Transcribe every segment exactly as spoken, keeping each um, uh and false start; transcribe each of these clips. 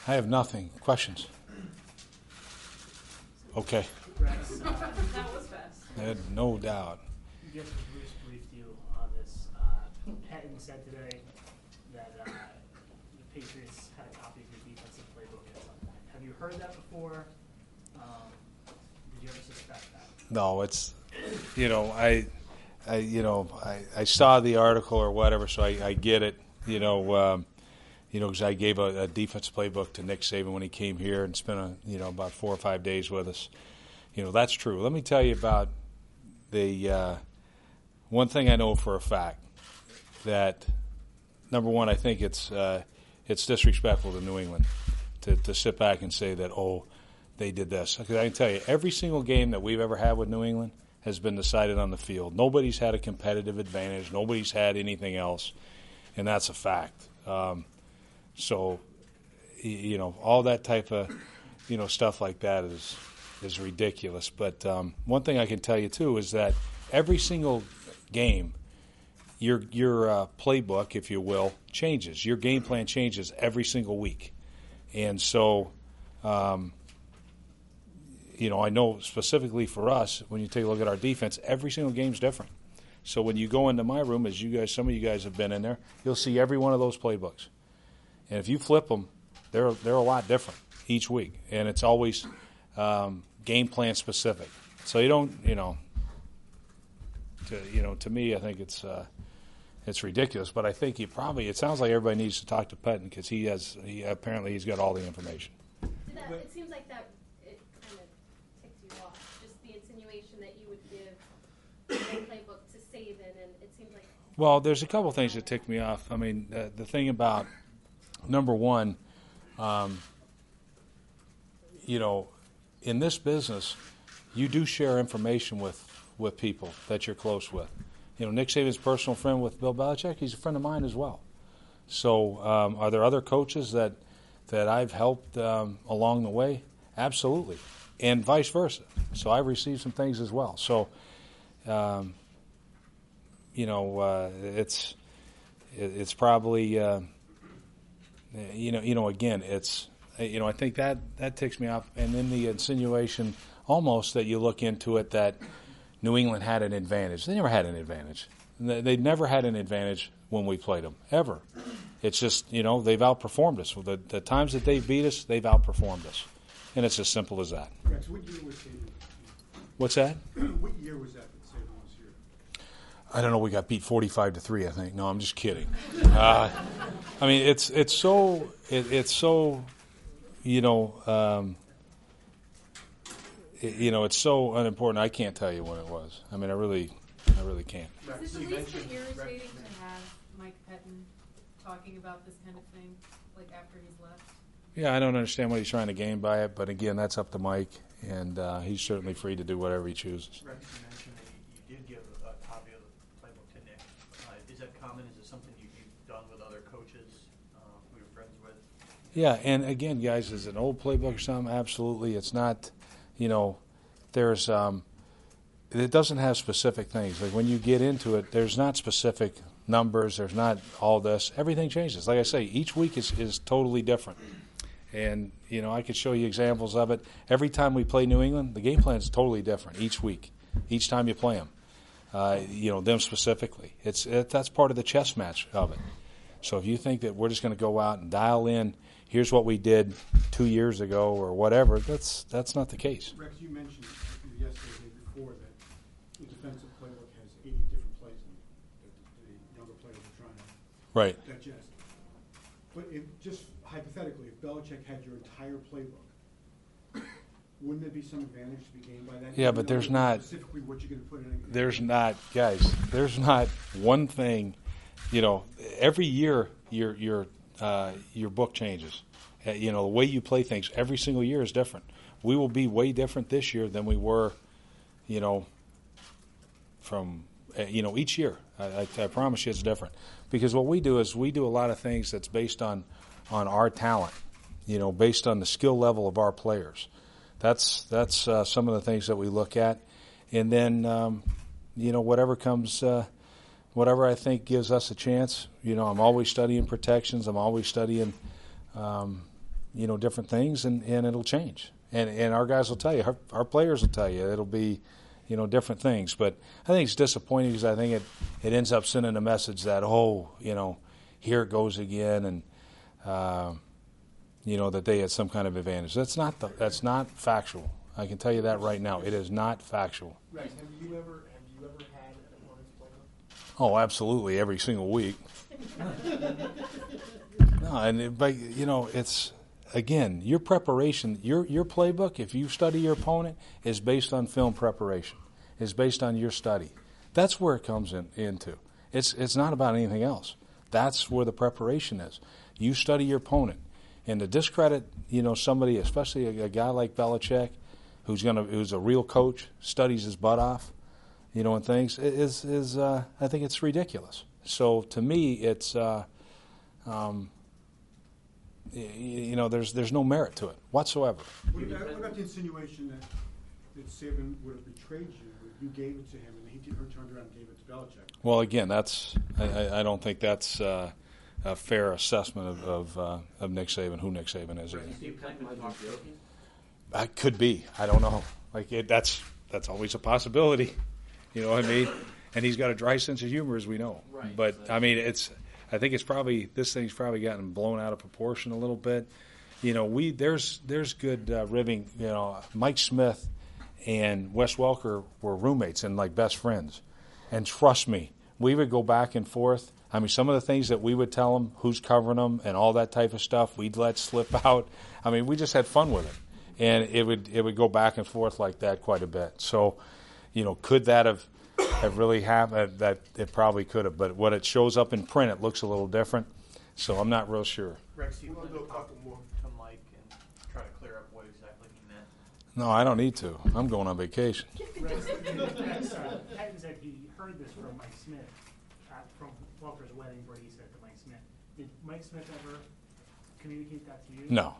I have nothing. Questions? Okay. Rex, uh, that was fast. I had no doubt. You guys briefed you on this. Uh, Pettin said today that uh, the Patriots had a copy of your defensive playbook at some point. Have you heard that before? Um, did you ever suspect that? No, it's, you know, I, I you know, I, I saw the article or whatever, so I, I get it, you know, um, you know, because I gave a, a defense playbook to Nick Saban when he came here and spent, a, you know, about four or five days with us. You know, that's true. Let me tell you about the uh, one thing I know for a fact, that, number one, I think it's uh, it's disrespectful to New England to, to sit back and say that, oh, they did this. Because I can tell you, every single game that we've ever had with New England has been decided on the field. Nobody's had a competitive advantage. Nobody's had anything else, and that's a fact. Um, so, you know, all that type of, you know, stuff like that is is ridiculous. But um, one thing I can tell you, too, is that every single game, your your uh, playbook, if you will, changes. Your game plan changes every single week. And so, um, you know, I know specifically for us, when you take a look at our defense, every single game's different. So when you go into my room, as you guys, some of you guys have been in there, you'll see every one of those playbooks. And if you flip them, they're they're a lot different each week, and it's always um, game plan specific. So you don't, you know, to you know, to me, I think it's uh, it's ridiculous. But I think he probably, it sounds like everybody needs to talk to Pettin because he has, he apparently he's got all the information. Did that, it seems like that it kind of ticks you off. Just the insinuation that you would give the playbook to Saban, and it seems like. Well, there's a couple things that tick me off. I mean, uh, the thing about number one, um, you know, in this business, you do share information with, with people that you're close with. You know, Nick Saban's personal friend with Bill Belichick, he's a friend of mine as well. So um, are there other coaches that that I've helped um, along the way? Absolutely. And vice versa. So I've received some things as well. So, um, you know, uh, it's it, it's probably, uh, you know, you know, again, it's, you know, I think that, that ticks me off. And then the insinuation almost that you look into it that New England had an advantage. They never had an advantage. They never had an advantage when we played them, ever. It's just, you know, they've outperformed us. The, the times that they've beat us, they've outperformed us. And it's as simple as that. Rex, what year was Saban? What's that? What year was that that Saban was here? I don't know. We got beat forty-five to three, I think. No, I'm just kidding. Uh, I mean, it's it's so it, it's so, you know, um, it, you know, it's so unimportant. I can't tell you when it was. I mean, I really, I really can't. Is it at least irritating to have Mike Pettin talking about this kind of thing, like after he's left? Yeah, I don't understand what he's trying to gain by it, but again, that's up to Mike, and uh, he's certainly free to do whatever he chooses. Rex, you mentioned that you, you did give a, a copy of the playbook to Nick. Uh, is that common? Is it something you, you've done with other coaches uh, who you're friends with? Yeah, and again, guys, is it an old playbook or something? Absolutely. It's not, you know, there's, um, it doesn't have specific things. Like when you get into it, there's not specific numbers. There's not all this. Everything changes. Like I say, each week is, is totally different. And, you know, I could show you examples of it. Every time we play New England, the game plan is totally different each week, each time you play them, uh, you know, them specifically. It's it, that's part of the chess match of it. So if you think that we're just going to go out and dial in, here's what we did two years ago or whatever, that's that's not the case. Rex, you mentioned yesterday, the day before, that the defensive playbook has eighty different plays in it that the younger players are trying to Right. digest. But if, just hypothetically, if Belichick had your entire playbook, wouldn't there be some advantage to be gained by that? Yeah, but there's not. Specifically what you're going to put in. There's not, guys, there's not one thing, you know, every year your your uh, your book changes. Uh, you know, the way you play things every single year is different. We will be way different this year than we were, you know, from, uh, you know, each year. I, I, I promise you it's different. Because what we do is we do a lot of things that's based on, on our talent, you know, based on the skill level of our players. That's that's uh, some of the things that we look at. And then, um, you know, whatever comes, uh, whatever I think gives us a chance, you know, I'm always studying protections. I'm always studying, um, you know, different things, and, and it'll change. And and our guys will tell you, our, our players will tell you, it'll be, you know, different things. But I think it's disappointing because I think it, it ends up sending a message that, oh, you know, here it goes again, and uh, you know, that they had some kind of advantage. That's not the, that's not factual. I can tell you that right now. It is not factual. Right. Have you ever have you ever had an opponent's playbook? Oh, absolutely, every single week. No, and it, but you know, it's again your preparation, your your playbook. If you study your opponent, is based on film preparation. Is based on your study. That's where it comes in into. It's it's not about anything else. That's where the preparation is. You study your opponent, and to discredit, you know, somebody, especially a, a guy like Belichick, who's gonna who's a real coach, studies his butt off, you know, and things is is uh, I think it's ridiculous. So to me, it's uh, um, you, you know, there's there's no merit to it whatsoever. What about, what about the insinuation that, that Saban would have betrayed you, that you gave it to him, and he did, her turned around and gave it to Belichick? Well, again, that's I, I I don't think that's uh, a fair assessment of of, uh, of Nick Saban, who Nick Saban is. I could be. I don't know. Like it, that's that's always a possibility. You know what I mean? And he's got a dry sense of humor, as we know. Right. But I mean, it's. I think it's probably this thing's probably gotten blown out of proportion a little bit. You know, we there's there's good uh, ribbing. You know, Mike Smith and Wes Welker were roommates and like best friends. And trust me, we would go back and forth. I mean, some of the things that we would tell them, who's covering them, and all that type of stuff, we'd let slip out. I mean, we just had fun with it, and it would it would go back and forth like that quite a bit. So, you know, could that have have really happened? That it probably could have, but when it shows up in print, it looks a little different. So I'm not real sure. Rex, do you We'll want do to a talk couple more. to Mike and try to clear up what exactly he meant? No, I don't need to. I'm going on vacation. Rex, Rex, uh, Patton said he heard this from Mike Smith at, from Welker's wedding, where he said to Mike Smith. Did Mike Smith ever communicate that to you? No.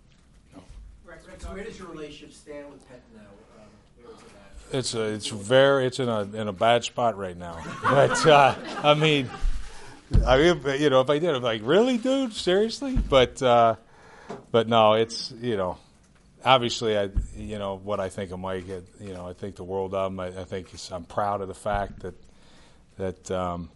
Rex, Rex, where does your relationship stand with Pettin now? Um, where is it at? It's a, it's very it's in a in a bad spot right now. But uh, I mean, I mean, you know, if I did, I'm like, really, dude, seriously? But uh, but no, it's you know, obviously, I you know what I think of Mike. You know, I think the world of him. I, I think it's, I'm proud of the fact that that um,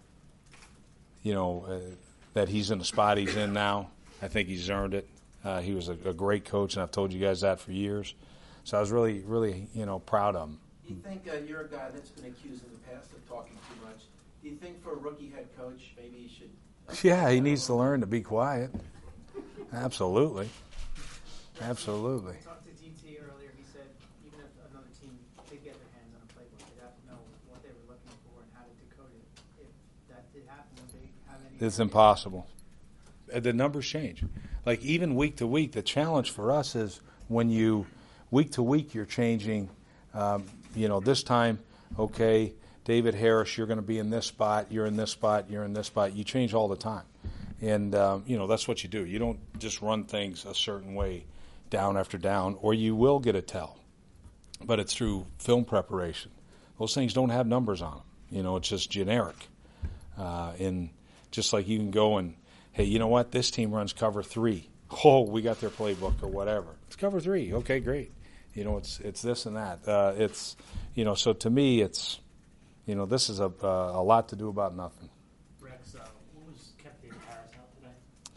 you know uh, that he's in the spot he's in now. I think he's earned it. Uh, he was a, a great coach, and I've told you guys that for years. So I was really, really, you know, proud of him. Do you think uh, you're a guy that's been accused in the past of talking too much? Do you think for a rookie head coach, maybe he should? Uh, Yeah, he needs to learn to be quiet. Absolutely. Absolutely. I talked to D T earlier. He said even if another team did get their hands on a playbook, they'd have to know what they were looking for and how to decode it. If that did happen, would they have any? It's impossible. The numbers change. Like even week to week, the challenge for us is when you, week to week, you're changing. Um, you know, this time, okay, David Harris, you're going to be in this spot, you're in this spot, you're in this spot. You change all the time. And, um, you know, that's what you do. You don't just run things a certain way down after down, or you will get a tell. But it's through film preparation. Those things don't have numbers on them. You know, it's just generic. Uh, and just like you can go and, hey, you know what? This team runs cover three. Oh, we got their playbook or whatever. It's cover three. Okay, great. You know, it's it's this and that. Uh, it's, you know, so to me, it's, you know, this is a uh, a lot to do about nothing. Rex, uh, what was kept David Harris out today?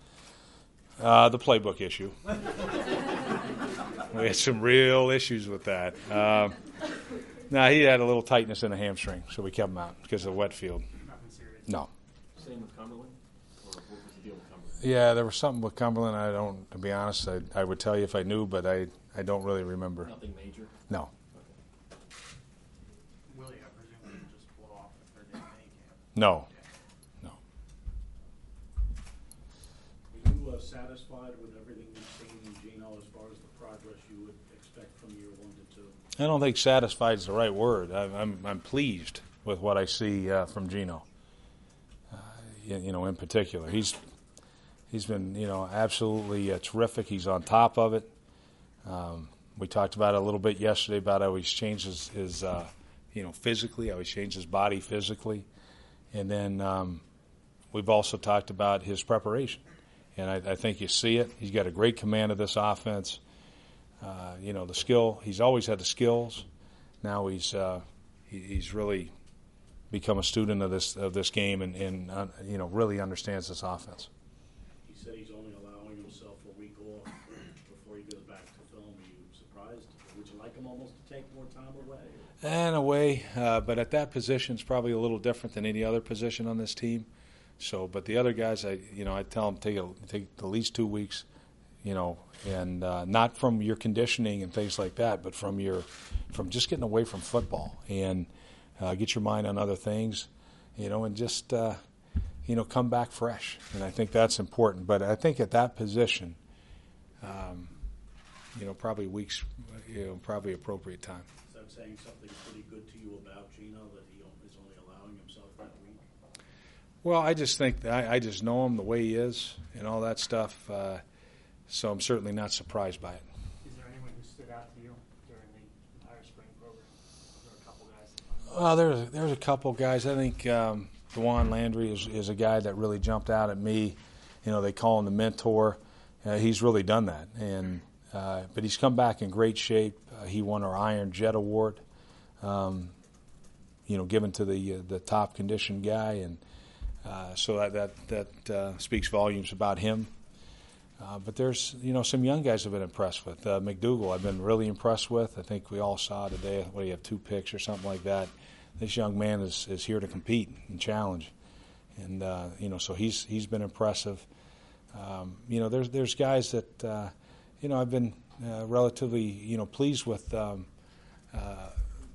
Uh, the playbook issue. We had some real issues with that. Um, now, he had a little tightness in the hamstring, so we kept him out because of the wet field. Nothing serious. No. Same with Cumberland? Or what was the deal with Cumberland? Yeah, there was something with Cumberland. I don't, to be honest, I, I would tell you if I knew, but I, I don't really remember. Nothing major? No. Willie, I presume he didn't just blow off the third day of minicamp. No. No. Are you uh, satisfied with everything you've seen in Gino as far as the progress you would expect from year one to two? I don't think satisfied is the right word. I, I'm I'm pleased with what I see uh, from Gino. Uh, you, you know, in particular, he's he's been you know absolutely uh, terrific. He's on top of it. Um, we talked about it a little bit yesterday about how he's changed his, his uh, you know physically, how he's changed his body physically, and then um, we've also talked about his preparation and I, I think you see it. He's got a great command of this offense. Uh, you know, the skill. He's always had the skills. Now he's uh, he, he's really become a student of this of this game, and, and uh, you know, really understands this offense. He said he's only allowing himself a week off before he goes back to film. Are you surprised? Would you like him almost to take more time away? In a way, uh, but at that position, it's probably a little different than any other position on this team. So, but the other guys, I you know, I tell them take a, take at least two weeks, you know, and uh, not from your conditioning and things like that, but from your from just getting away from football and uh, get your mind on other things, you know, and just uh, you know, come back fresh. And I think that's important. But I think at that position, um, you know, probably weeks, you know, probably appropriate time. Is that saying something pretty good to you about Gino, that he is only allowing himself that week? Well, I just think that I, I just know him the way he is and all that stuff, uh, so I'm certainly not surprised by it. Is there anyone who stood out to you during the entire spring program? There are a couple guys. Well, there's there's a couple guys. I think um, Dewan Landry is is a guy that really jumped out at me. You know, they call him the mentor. Uh, he's really done that, and uh, but he's come back in great shape. Uh, he won our Iron Jet Award, um, you know, given to the uh, the top conditioned guy, and uh, so that that that uh, speaks volumes about him. Uh, but there's, you know, some young guys I've been impressed with. Uh, McDougal I've been really impressed with. I think we all saw today, what do you have, two picks or something like that. This young man is, is here to compete and challenge. And, uh, you know, so he's he's been impressive. Um, you know, there's there's guys that, uh, you know, I've been uh, relatively, you know, pleased with um, uh,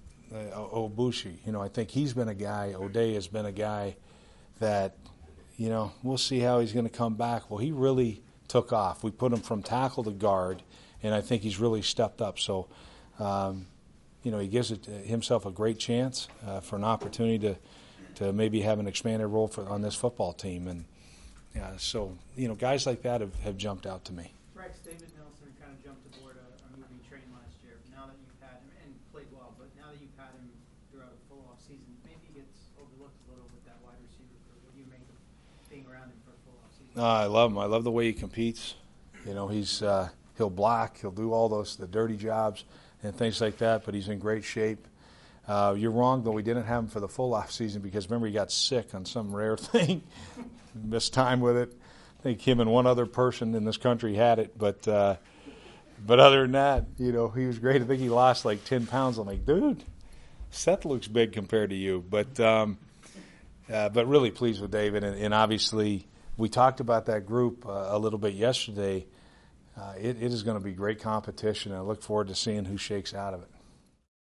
uh, Obushi. You know, I think he's been a guy, O'Day has been a guy that, you know, we'll see how he's going to come back. Well, he really took off. We put him from tackle to guard, and I think he's really stepped up. So, um, you know, he gives it, himself a great chance uh, for an opportunity to, to maybe have an expanded role for, on this football team. And yeah, so, you know, guys like that have, have jumped out to me. Rex, David Nelson kind of jumped aboard a, a moving train last year. Now that you've had him, and played well, but now that you've had him throughout a full off season, maybe he gets overlooked a little with that wide receiver group. What do you make of being around him for a full off season? Uh, I love him. I love the way he competes. You know, he's uh, he'll block, he'll do all those the dirty jobs and things like that. But he's in great shape. Uh, you're wrong though. We didn't have him for the full off season because remember he got sick on some rare thing, missed time with it. I think him and one other person in this country had it, but uh, but other than that, you know, he was great. I think he lost like ten pounds. I'm like, dude, Seth looks big compared to you. But um, uh, but really pleased with David, and, and obviously we talked about that group uh, a little bit yesterday. Uh, it, it is going to be great competition, and I look forward to seeing who shakes out of it.